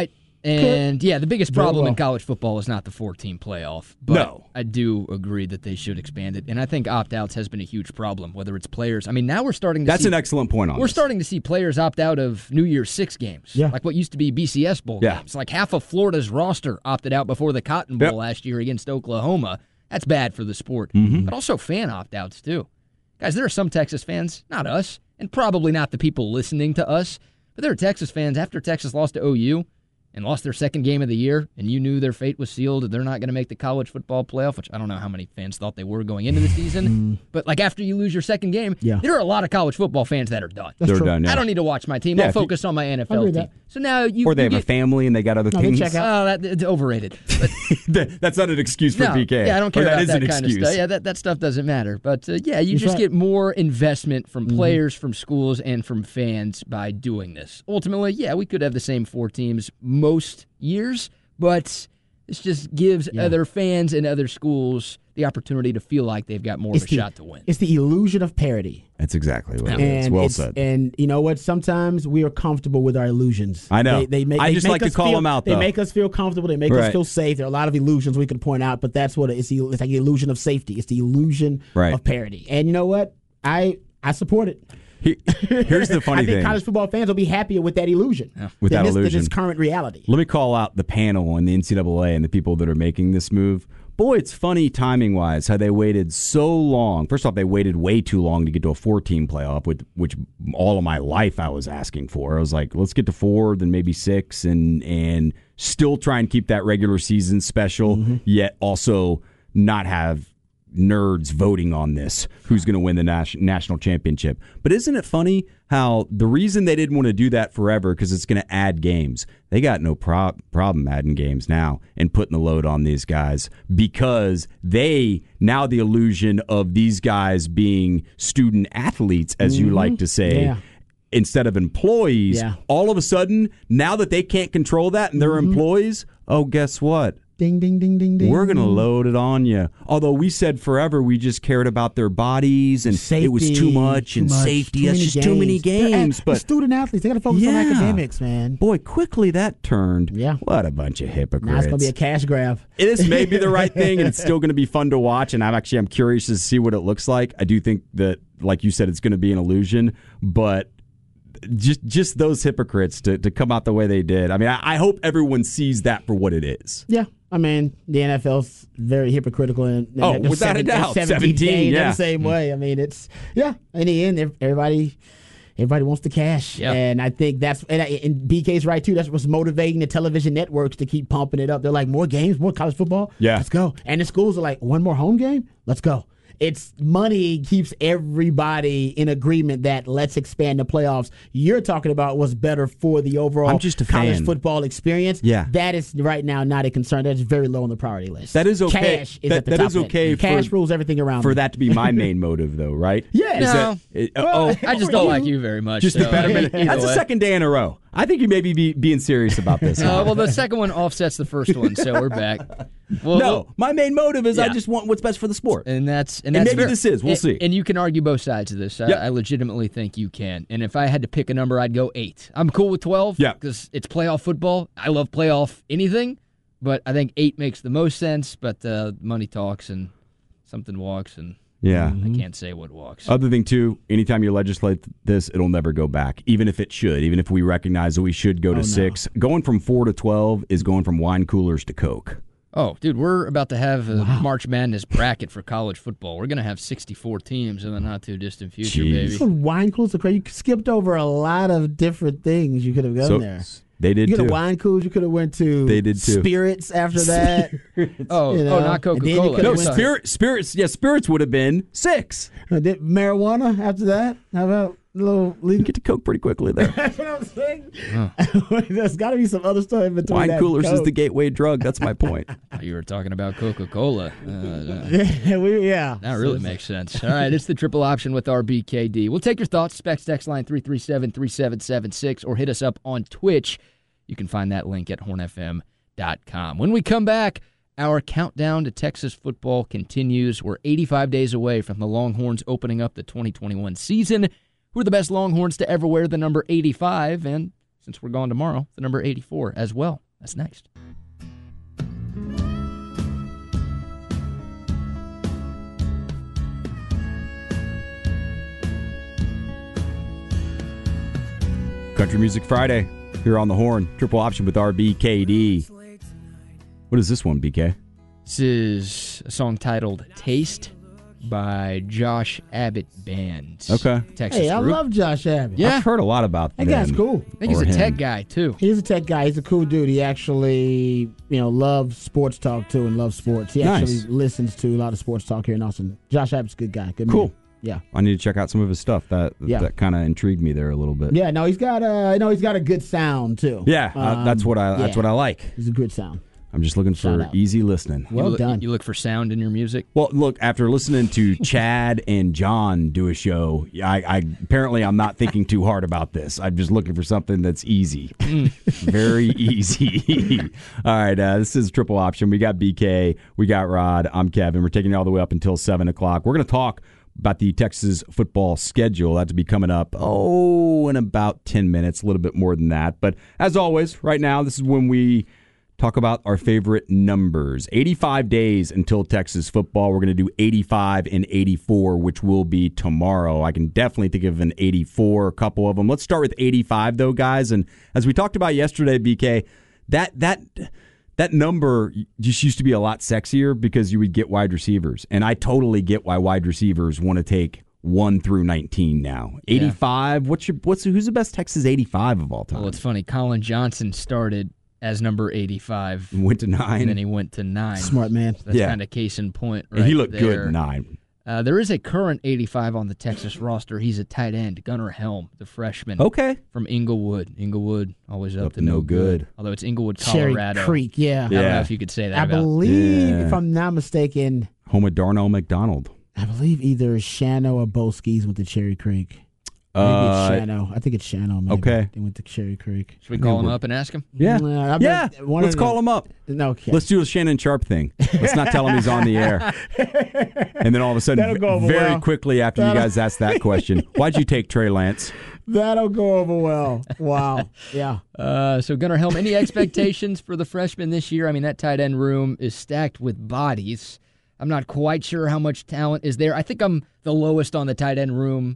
And, yeah, the biggest Very problem well. in college football is not the four-team playoff. But No. I do agree that they should expand it. And I think opt-outs has been a huge problem, whether it's players. I mean, now we're starting to That's see... an excellent point on We're this. starting to see players opt out of New Year's Six games, Yeah. like what used to be B C S Bowl Yeah. games. Like half of Florida's roster opted out before the Cotton Bowl Yep. last year against Oklahoma. That's bad for the sport. Mm-hmm. But also fan opt-outs, too. Guys, there are some Texas fans, not us, and probably not the people listening to us, but there are Texas fans after Texas lost to O U and lost their second game of the year, and you knew their fate was sealed, and they're not going to make the college football playoff, which I don't know how many fans thought they were going into the season. But like after you lose your second game, Yeah. there are a lot of college football fans that are done. That's They're true. done. Yeah. I don't need to watch my team. Yeah, I'll if you- focus on my N F I L agree team. with that. So now you Or they you have a get, family and they got other No, they things. check out. Oh, that, it's overrated. But That's not an excuse for no, P K. yeah, I don't care Or that about is that an kind excuse. of stuff. Yeah, that, that stuff doesn't matter. But uh, yeah, you That's just right. get more investment from players, from schools, and from fans by doing this. Ultimately, yeah, we could have the same four teams most years, but this just gives Yeah. other fans and other schools the opportunity to feel like they've got more It's of a the- shot to win. It's the illusion of parity. That's exactly what it is. And Well it's- said. And you know what? Sometimes we are comfortable with our illusions. I know. They, they make, I they just make like to us call feel, them out, They though. make us feel comfortable. They make Right. us feel safe. There are a lot of illusions we can point out, but that's what it is. It's like the illusion of safety. It's the illusion Right. of parity. And you know what? I I support it. He- here's the funny I think thing. college football fans will be happier with that illusion. With than that this, than illusion. this current reality. Let me call out the panel and the N C double A and the people that are making this move. Boy, it's funny timing-wise how they waited so long. First off, they waited way too long to get to a four-team playoff, which, which all of my life I was asking for. I was like, let's get to four, then maybe six, and and still try and keep that regular season special, Mm-hmm. yet also not have nerds voting on this, who's going to win the nas- national championship. But isn't it funny how the reason they didn't want to do that forever, because it's going to add games. They got no pro- problem adding games now and putting the load on these guys, because they, now the illusion of these guys being student athletes, as you like to say, Yeah. instead of employees, Yeah. all of a sudden, now that they can't control that and they're employees, oh, guess what? Ding, ding, ding, ding, ding. We're going to load it on you. Although we said forever we just cared about their bodies and Safety, it was too much and much, safety. too That's many just too many They're games. at- they're But student athletes, they got to focus on Yeah. academics, man. boy, quickly that turned. Yeah. What a bunch of hypocrites. Now it's going to be a cash grab. This may be the right thing, and it's still going to be fun to watch. And I'm actually I'm curious to see what it looks like. I do think that, like you said, it's going to be an illusion, but just just those hypocrites to, to come out the way they did. I mean, I, I hope everyone sees that for what it is. Yeah, I mean, the N F L's very hypocritical. In, in Oh, that they're without a seven- they're doubt. seventeen seventeen, games, they're yeah. the same way. I mean, it's yeah. In the end, ev- everybody. Everybody wants the cash, Yeah. and I think that's and, I- and B K's right too. That's what's motivating the television networks to keep pumping it up. They're like, more games, more college football. Yeah. Let's go. And the schools are like, one more home game. Let's go. It's money keeps everybody in agreement that let's expand the playoffs. You're talking about what's better for the overall I'm just a college fan. football experience. Yeah. That is right now not a concern. That's very low on the priority list. That is okay. Cash is That- at the that top is end. okay Cash for- rules everything around For me. that to be my main motive, though, right? Yeah. Is No. that- it- oh, I just don't like you very much. just so, the betterment. either That's the way. second day in a row. I think you may be, be being serious about this. Uh, well, the second one offsets the first one, so we're back. Well, no, my main motive is I Yeah. just want what's best for the sport. And that's and, And that's maybe very- this is. We'll and- see. And you can argue both sides of this. I, Yep. I legitimately think you can. And if I had to pick a number, I'd go eight. I'm cool with twelve. Yeah. because it's playoff football. I love playoff anything, but I think eight makes the most sense. But uh, money talks and something walks, and Yeah. I can't say what walks. Other thing, too, anytime you legislate this, it'll never go back, even if it should, even if we recognize that we should go to no. six. Going from four to twelve is going from wine coolers to Coke. Oh, dude, we're about to have a March Madness bracket for college football. We're going to have sixty-four teams in the not-too-distant future, Jeez. baby. Some wine coolers are crazy. You skipped over a lot of different things. You could have gone So there. they did, You could too. have wine coolers. You could have went to They did, too. spirits after that. Oh, You know, oh, not and then you Coca-Cola. could've No, went- Sorry. spirit, spirits, yeah, spirits would have been six. Uh, did marijuana after that? How about a little You legal? get to Coke pretty quickly there. That's what I'm saying. There's got to be some other stuff in between. Wine that coolers is Coke. the gateway drug. That's my point. You were talking about Coca-Cola. Uh, uh, Yeah, we, yeah. That really makes sense. All right, it's the triple option with R B K D. We'll take your thoughts. Specs text line three three seven, three seven seven six or hit us up on Twitch. You can find that link at horn f m dot com. When we come back, our countdown to Texas football continues. We're eighty-five days away from the Longhorns opening up the twenty twenty-one season. Who are the best Longhorns to ever wear the number eighty-five? And since we're gone tomorrow, the number eighty-four as well. That's next. Country Music Friday here on the Horn. Triple Option with R B K D. What is this one, B K? This is a song titled Taste by Josh Abbott Band. Okay. Texas Hey, I group. love Josh Abbott. Yeah. I've heard a lot about That them. guy's cool. I think he's Or a him. tech guy, too. He's a tech guy. He's a cool dude. He actually, you know, loves sports talk too, and loves sports. He Nice. actually listens to a lot of sports talk here in Austin. Josh Abbott's a good guy. Good man. Cool. Yeah. I need to check out some of his stuff. That Yeah. that kind of intrigued me there a little bit. Yeah. No, he's got a. No, he's got a good sound too. Yeah, uh, that's Um, what I that's yeah. what I like. He's a good sound. I'm just looking Shout for out. easy listening. Well you look, done. You look for sound in your music? Well, look, after listening to Chad and John do a show, I, I apparently I'm not thinking too hard about this. I'm just looking for something that's easy, very easy. All right, uh, this is Triple Option. We got B K, we got Rod. I'm Kevin. We're taking you all the way up until seven o'clock. We're going to talk about the Texas football schedule. That's to be coming up, oh, in about ten minutes, a little bit more than that. But as always, right now, this is when we talk about our favorite numbers. eighty-five days until Texas football. We're going to do eighty-five and eighty-four, which will be tomorrow. I can definitely think of an eighty-four, a couple of them. Let's start with eighty-five, though, guys. And as we talked about yesterday, B K, that that that number just used to be a lot sexier because you would get wide receivers. And I totally get why wide receivers want to take one through nineteen now. eighty-five, what's your what's who's the best Texas eighty-five of all time? Well, it's funny. Colin Johnson started as number eighty-five, Went to nine. and then he went to nine. Smart man. That's Yeah. kind of case in point right And he looked there. good at nine. Uh, there is a current eighty-five on the Texas roster. He's a tight end, Gunnar Helm, the freshman Okay. from Inglewood. Inglewood, always up, Up to to no no good. good. Although it's Inglewood, Cherry Colorado. Creek. Yeah. I don't know Yeah. if you could say that I about believe, Yeah. if I'm not mistaken, Home of Darnell McDonald. I believe either Shano or Boskies went to Cherry Creek. Maybe Uh, it's Shano. I think it's Shano. Maybe. okay. They went to Cherry Creek. Should we call him up and ask him? yeah. Uh, I've yeah. been- one Let's of the- call him up. No, okay. Let's do a Shannon Sharp thing. Let's not tell him he's on the air. And then all of a sudden, That'll go over very well. quickly after you That'll- guys asked that question, why'd you take Trey Lance? That'll go over well. Wow. Yeah. Uh, so Gunnar Helm, any expectations for the freshman this year? I mean, that tight end room is stacked with bodies. I'm not quite sure how much talent is there. I think I'm the lowest on the tight end room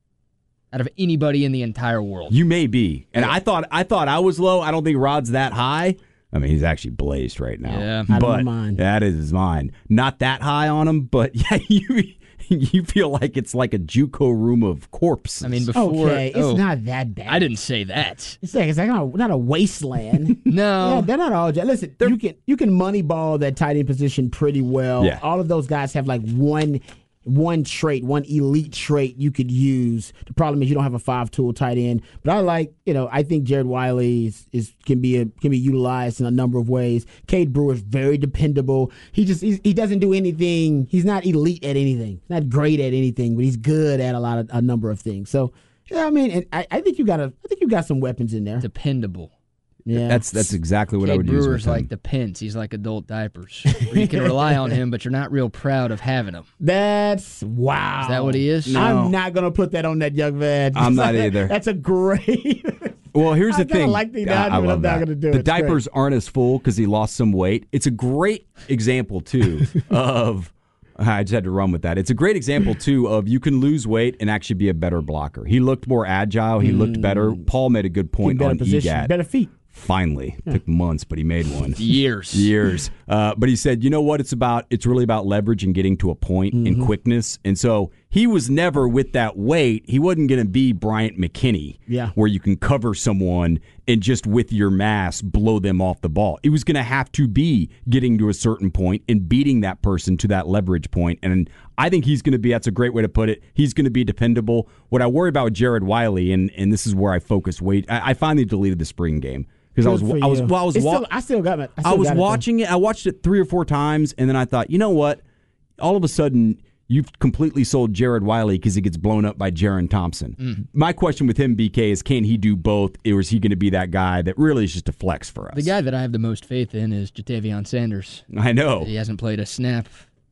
out of anybody in the entire world. You may be. And I thought I thought I was low. I don't think Rod's that high. I mean, he's actually blazed right now. Yeah. Out of but my mind. that is mine. Not that high on him, but yeah, you you feel like it's like a JUCO room of corpses. I mean, before Okay. It's oh, not that bad. I didn't say that. It's like it's like not, not a wasteland. No. Yeah, they're not all. Listen, you can you can money ball that tight end position pretty well. Yeah. All of those guys have like one one trait, one elite trait you could use. The problem is you don't have a five tool tight end. But I like, you know, I think Jared Wiley is, is can be a, can be utilized in a number of ways. Cade Brewer is very dependable. He just he's, he doesn't do anything. He's not elite at anything. He's not great at anything, but he's good at a lot of a number of things. So yeah, I mean, and I, I think you got a I think you got some weapons in there. Dependable. Yeah, that's that's exactly what I Cade would use with Brewer's him. like the Pence. He's like adult diapers. Where you can rely on him, but you're not real proud of having him. That's wow. Is that what he is? No. I'm not gonna put that on that young man. I'm not either. That's a great. Well, here's I the kinda thing. like the I- I idea, but love I'm not that. gonna do The it. It's great. diapers aren't as full because he lost some weight. It's a great example too of. I just had to run with that. It's a great example too of you can lose weight and actually be a better blocker. He looked more agile. He looked better. Paul made a good point better on position, E G A T. better feet. Finally, took months, but he made one. Years. Years. Uh, but he said, you know what? It's about. It's really about leverage and getting to a point and quickness. And so he was never with that weight. He wasn't going to be Bryant McKinney, Yeah. where you can cover someone and just with your mass blow them off the ball. It was going to have to be getting to a certain point and beating that person to that leverage point. And I think he's going to be. That's a great way to put it. He's going to be dependable. What I worry about with Jared Wiley, and and this is where I focus weight. I, I finally deleted the spring game. Because I was, Good for I was, you. well, I was, It's wa- still, I still got it. I, I still was got it, though. watching it. I watched it three or four times, and then I thought, you know what? All of a sudden, you've completely sold Jared Wiley because he gets blown up by Jaron Thompson. Mm. My question with him, B K, is can he do both, or is he going to be that guy that really is just a flex for us? The guy that I have the most faith in is Jatavion Sanders. I know. He hasn't played a snap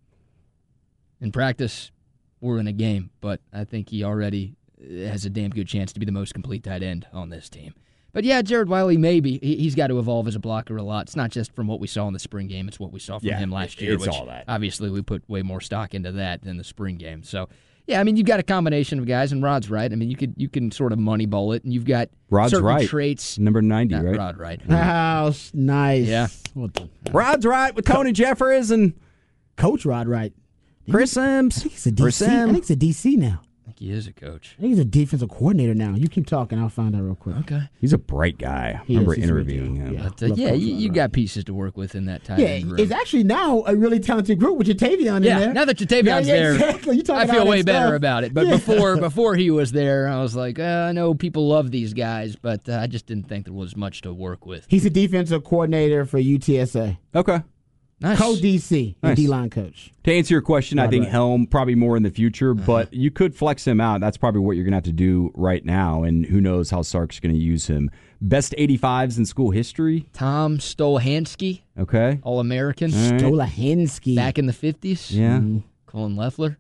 in practice or in a game, but I think he already has a damn good chance to be the most complete tight end on this team. But yeah, Jared Wiley, maybe. He, he's got to evolve as a blocker a lot. It's not just from what we saw in the spring game. It's what we saw from Yeah, him last it- year. it's which all that. Obviously, we put way more stock into that than the spring game. So, yeah, I mean, you've got a combination of guys, and Rod's right. I mean, you could you can sort of moneyball it, and you've got Rod's certain right. traits. Number ninety, Not right? Rod right. Wow, nice. Yeah. What the, Rod's right with Tony Jeffers and Coach Rod Wright. Chris Sims. I think he's a D Or C. I Sim. think he's a D C now. I think he is a coach. I think he's a defensive coordinator now. You keep talking. I'll find out real quick. Okay. He's a bright guy. I He remember is. He's a great interviewing dude. him. Yeah. But, uh, Love yeah, Coach you, Rod you Wright. got pieces to work with in that tight Yeah, end room. it's actually now a really talented group with Jatavion in Yeah, there. now that Jatavion's Yeah, yeah, there, exactly. You talking I feel all way that better stuff. about it. But Yeah. before before he was there, I was like, uh, I know people love these guys, but uh, I just didn't think there was much to work with. He's a defensive coordinator for U T S A. Okay. Nice. Co-D C, Nice. D-line coach. To answer your question, I Rod think Wright. Helm probably more in the future, Uh-huh. but you could flex him out. That's probably what you're going to have to do right now, and who knows how Sark's going to use him. Best eighty-fives in school history. Tom Stolhansky, Okay. All-American, All right. Stolahansky. back in the fifties. Yeah. Colin Loeffler.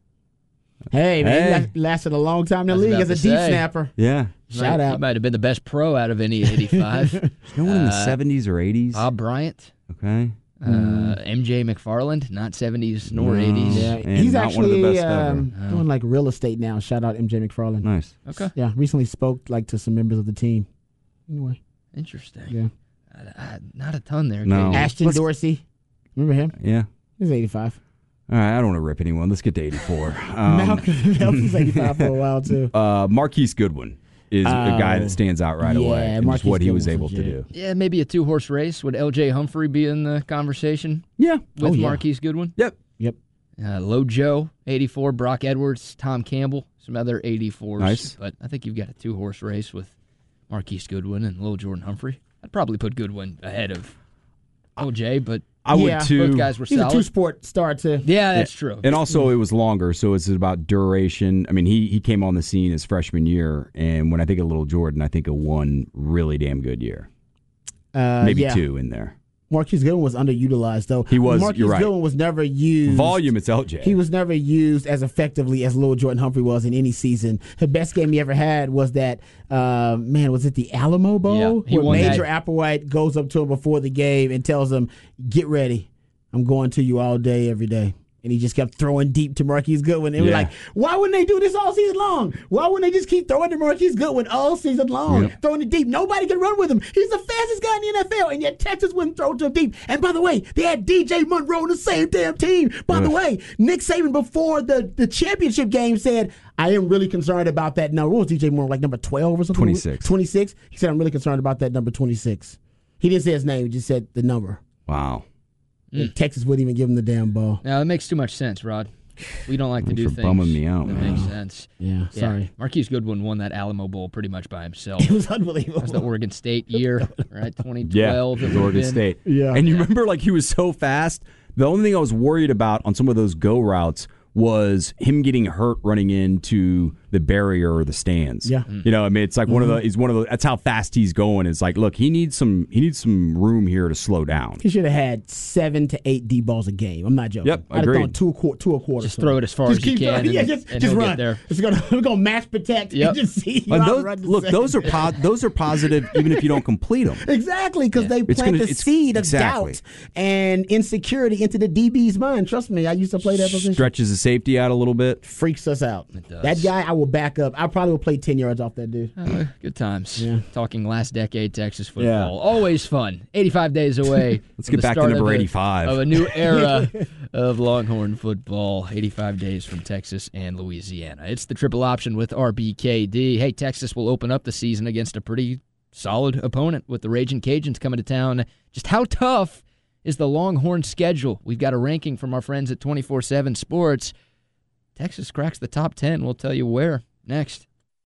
Hey, man, Hey. he la- lasted a long time in the I was league about as a to deep say. snapper. Yeah. Shout He out. might have been the best pro out of any eighty-five. No one in the Uh, seventies or eighties. Bob Bryant. Okay. Uh, M J McFarland, not seventies nor No. eighties. Yeah, And he's not one of the actually best ever. um, Oh. doing like real estate now. Shout out M J McFarland. Nice. Okay, Yeah, recently spoke like to some members of the team. Anyway, interesting. yeah. Uh, uh, not a ton there. No. Katie. Ashton let's- Dorsey, remember him? Yeah. He's eighty-five. All right. I don't want to rip anyone. Let's get to eighty-four. Um, Malcolm Phelps was eighty-five for a while too. uh, Marquise Goodwin is a guy Oh. that stands out right Yeah, away. And just Marquise what he was Goodwin's able to legit. do. Yeah, maybe a two-horse race. Would L J Humphrey be in the conversation Yeah. with Oh, yeah. Marquise Goodwin? Yep. Yep. Uh, Low Joe, eighty-four. Brock Edwards, Tom Campbell, some other eighty-fours. Nice. But I think you've got a two-horse race with Marquise Goodwin and Lil Jordan Humphrey. I'd probably put Goodwin ahead of O J, but I Yeah. would too. both guys were He's solid. a two-sport star too. Yeah, that's true. And also, it was longer, so it's about duration. I mean, he he came on the scene his freshman year, and when I think of Little Jordan, I think of one really damn good year, Uh, maybe yeah. two in there. Marquise Goodwin was underutilized though. He was, Marquise you're right. Goodwin was never used. Volume, it's L J. He was never used as effectively as Lil Jordan Humphrey was in any season. The best game he ever had was that, uh, man, was it the Alamo Bowl? Yeah, he where won Major that. Applewhite goes up to him before the game and tells him, get ready. I'm going to you all day, every day. And he just kept throwing deep to Marquise Goodwin. And we're Yeah. like, why wouldn't they do this all season long? Why wouldn't they just keep throwing to Marquise Goodwin all season long? Yep. Throwing it deep. Nobody can run with him. He's the fastest guy in the N F L, and yet Texas wouldn't throw to him deep. And by the way, they had D J Monroe on the same damn team. By the Ugh. way, Nick Saban before the, the championship game said, I am really concerned about that number. What was D J Monroe, like number twelve or something? twenty-six. twenty-six? He said, I'm really concerned about that number twenty-six. He didn't say his name, he just said the number. Wow. And Texas wouldn't even give him the damn ball. Now, that makes too much sense, Rod. We don't like to Thanks do for things bumming me out, that man. makes sense. Yeah, Yeah. sorry. Marquise Goodwin won that Alamo Bowl pretty much by himself. It was unbelievable. That was the Oregon State year, right? twenty Yeah, twelve. it it was would've Oregon been. State. Yeah. And you remember, like, he was so fast. The only thing I was worried about on some of those go routes was him getting hurt running into the barrier or the stands. Yeah. You know, I mean, it's like one of the, he's one of the, that's how fast he's going. It's like, look, he needs some, he needs some room here to slow down. He should have had seven to eight D balls a game. I'm not joking. Yep, I'd have agreed. thrown two, a quar- two a quarter. Just so. throw it as far Just as you keep can, throwing- and- yeah, just, and just he'll get run. there. It's gonna, we're gonna match protect Yep. and just see. And Run- those, run the look, second. those are po- those are positive even if you don't complete them. Exactly, because they It's plant gonna- the it's- seed of exactly. doubt and insecurity into the D B's mind. Trust me, I used to play that position. Stretches the safety out a little bit. Freaks us out. does. That guy, I will back up. I probably will play ten yards off that dude. Uh, good times. Yeah. Talking last decade Texas football. Yeah. Always fun. eighty-five days away. Let's from get the back to start number of a- eighty-five. Of a new era of Longhorn football. eighty-five days from Texas and Louisiana. It's the triple option with R B K D. Hey, Texas will open up the season against a pretty solid opponent with the Ragin' Cajuns coming to town. Just how tough is the Longhorn schedule? We've got a ranking from our friends at twenty-four seven Sports. Texas cracks the top ten. We'll tell you where next.